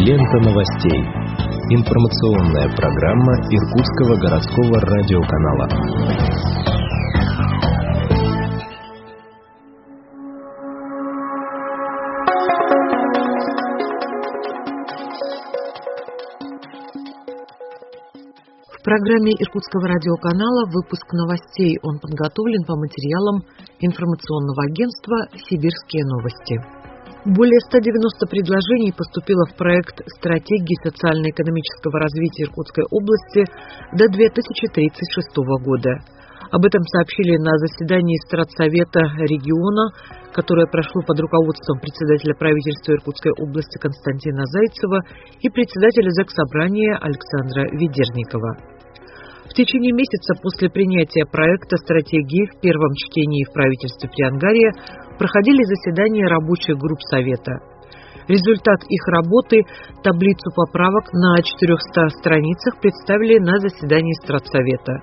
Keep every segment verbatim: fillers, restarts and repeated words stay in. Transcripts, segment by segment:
Лента новостей. Информационная программа Иркутского городского радиоканала. В программе Иркутского радиоканала выпуск новостей. Он подготовлен по материалам информационного агентства «Сибирские новости». Более ста девяноста предложений поступило в проект стратегии социально-экономического развития Иркутской области до две тысячи тридцать шестого года. Об этом сообщили на заседании Стратсовета региона, которое прошло под руководством председателя правительства Иркутской области Константина Зайцева и председателя Заксобрания Александра Ведерникова. В течение месяца после принятия проекта стратегии в первом чтении в правительстве Приангария проходили заседания рабочих групп Совета. Результат их работы, таблицу поправок на четырехстах страницах, представили на заседании Стратсовета.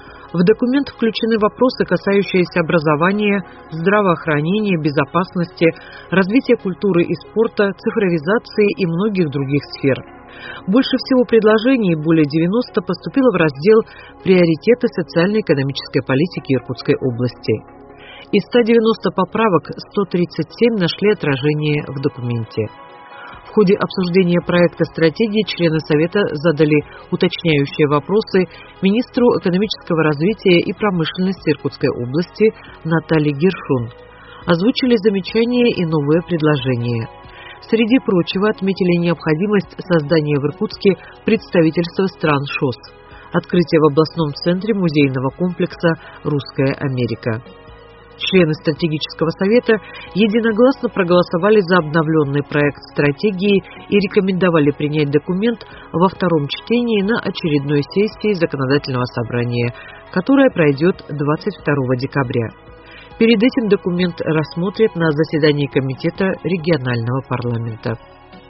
В документ включены вопросы, касающиеся образования, здравоохранения, безопасности, развития культуры и спорта, цифровизации и многих других сфер. Больше всего предложений, более девяноста, поступило в раздел «Приоритеты социально-экономической политики Иркутской области». Из ста девяноста поправок сто тридцать семь нашли отражение в документе. В ходе обсуждения проекта стратегии члены Совета задали уточняющие вопросы министру экономического развития и промышленности Иркутской области Наталье Гершун. Озвучили замечания и новые предложения. Среди прочего отметили необходимость создания в Иркутске представительства стран ШОС, открытие в областном центре музейного комплекса «Русская Америка». Члены стратегического совета единогласно проголосовали за обновленный проект стратегии и рекомендовали принять документ во втором чтении на очередной сессии законодательного собрания, которая пройдет двадцать второго декабря. Перед этим документ рассмотрят на заседании Комитета регионального парламента.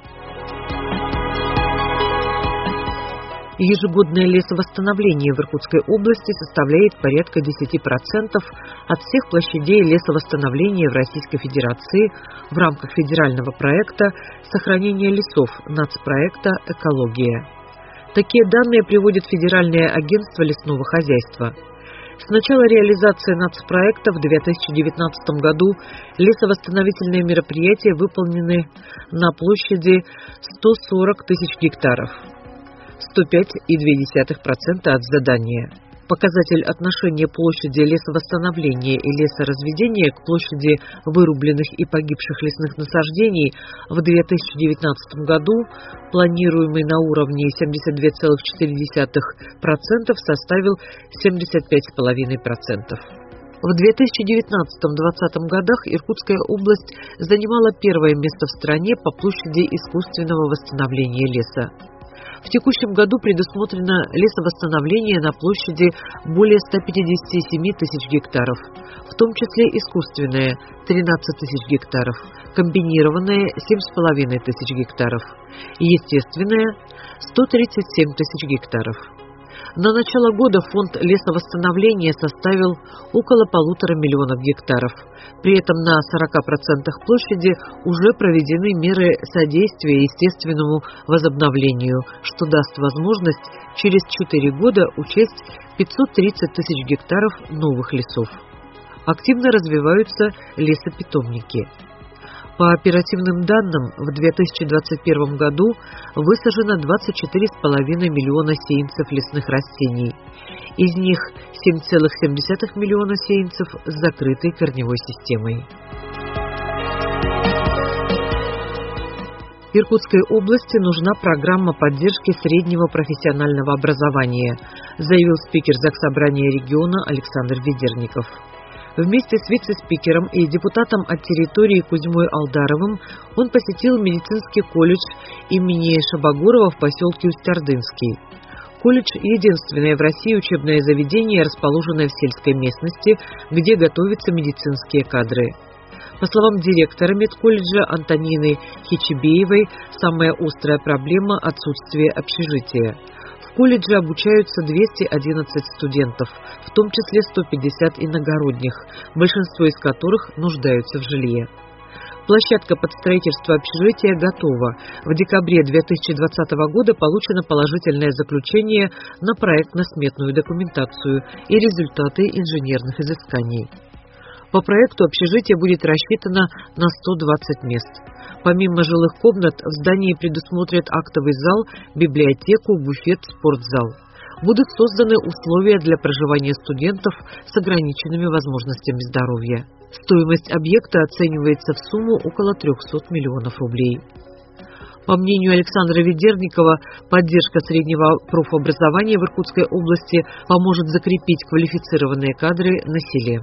Ежегодное лесовосстановление в Иркутской области составляет порядка десяти процентов от всех площадей лесовосстановления в Российской Федерации в рамках федерального проекта «Сохранение лесов» нацпроекта «Экология». Такие данные приводит Федеральное агентство лесного хозяйства. С начала реализации нацпроекта в две тысячи девятнадцатом году лесовосстановительные мероприятия выполнены на площади сто сорок тысяч гектаров. сто пять и две десятых процента от задания. Показатель отношения площади лесовосстановления и лесоразведения к площади вырубленных и погибших лесных насаждений в две тысячи девятнадцатом году, планируемый на уровне семьдесят две целых четыре десятых процента, составил семьдесят пять целых пять десятых процента. В две тысячи девятнадцатом-двадцатом годах Иркутская область занимала первое место в стране по площади искусственного восстановления леса. В текущем году предусмотрено лесовосстановление на площади более ста пятидесяти семи тысяч гектаров, в том числе искусственное – тринадцать тысяч гектаров, комбинированное – семь с половиной тысяч гектаров и естественное – сто тридцать семь тысяч гектаров. На начало года фонд лесовосстановления составил около полутора миллионов гектаров. При этом на сорока процентах площади уже проведены меры содействия естественному возобновлению, что даст возможность через четыре года учесть пятьсот тридцать тысяч гектаров новых лесов. Активно развиваются лесопитомники. По оперативным данным, в две тысячи двадцать первом году высажено двадцать четыре целых пять десятых миллиона сеянцев лесных растений. Из них семь целых семь десятых миллиона сеянцев с закрытой корневой системой. Иркутской области нужна программа поддержки среднего профессионального образования, заявил спикер Заксобрания региона Александр Ведерников. Вместе с вице-спикером и депутатом от территории Кузьмой Алдаровым он посетил медицинский колледж имени Шабагурова в поселке Усть-Ордынский. Колледж – единственное в России учебное заведение, расположенное в сельской местности, где готовятся медицинские кадры. По словам директора медколледжа Антонины Хичебеевой, самая острая проблема – отсутствие общежития. В колледже обучаются двести одиннадцать студентов, в том числе сто пятьдесят иногородних, большинство из которых нуждаются в жилье. Площадка под строительство общежития готова. В декабре две тысячи двадцатого года получено положительное заключение на проектно-сметную документацию и результаты инженерных изысканий. По проекту общежитие будет рассчитано на сто двадцать мест. Помимо жилых комнат в здании предусмотрят актовый зал, библиотеку, буфет, спортзал. Будут созданы условия для проживания студентов с ограниченными возможностями здоровья. Стоимость объекта оценивается в сумму около трехсот миллионов рублей. По мнению Александра Ведерникова, поддержка среднего профобразования в Иркутской области поможет закрепить квалифицированные кадры на селе.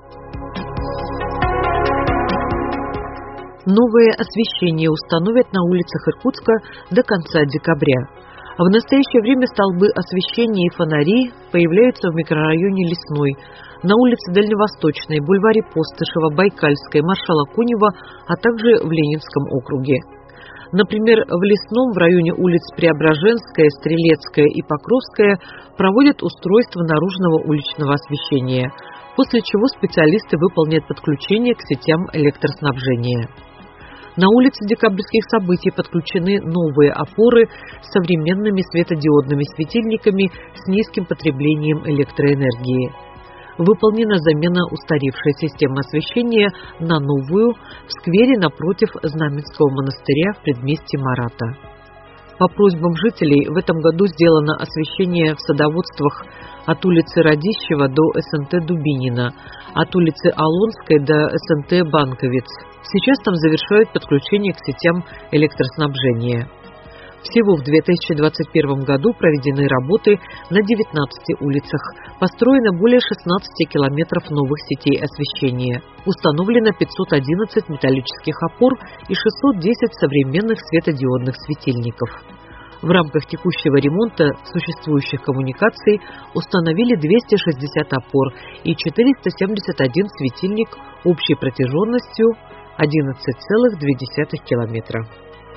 Новое освещение установят на улицах Иркутска до конца декабря. В настоящее время столбы освещения и фонари появляются в микрорайоне Лесной, на улице Дальневосточной, бульваре Постышева, Байкальской, маршала Кунева, а также в Ленинском округе. Например, в Лесном в районе улиц Преображенская, Стрелецкая и Покровская проводят устройство наружного уличного освещения, после чего специалисты выполнят подключение к сетям электроснабжения. На улице Декабрьских событий подключены новые опоры с современными светодиодными светильниками с низким потреблением электроэнергии. Выполнена замена устаревшей системы освещения на новую в сквере напротив Знаменского монастыря в предместье Марата. По просьбам жителей в этом году сделано освещение в садоводствах от улицы Радищева до СНТ Дубинина, от улицы Алонской до СНТ Банковец. Сейчас там завершают подключение к сетям электроснабжения. Всего в две тысячи двадцать первом году проведены работы на девятнадцати улицах, построено более шестнадцати километров новых сетей освещения, установлено пятьсот одиннадцать металлических опор и шестьсот десять современных светодиодных светильников. В рамках текущего ремонта существующих коммуникаций установили двести шестьдесят опор и четыреста семьдесят один светильник общей протяженностью одиннадцать целых две десятых километра.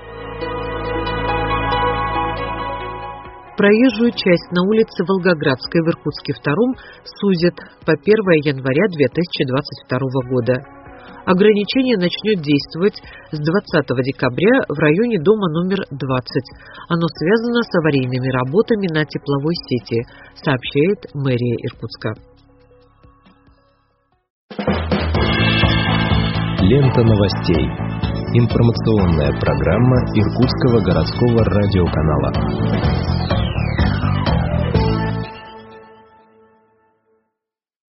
Проезжую часть на улице Волгоградской в Иркутске втором сузят по первое января две тысячи двадцать второго года. Ограничение начнет действовать с двадцатого декабря в районе дома номер двадцать. Оно связано с аварийными работами на тепловой сети, сообщает мэрия Иркутска. Лента новостей. Информационная программа Иркутского городского радиоканала.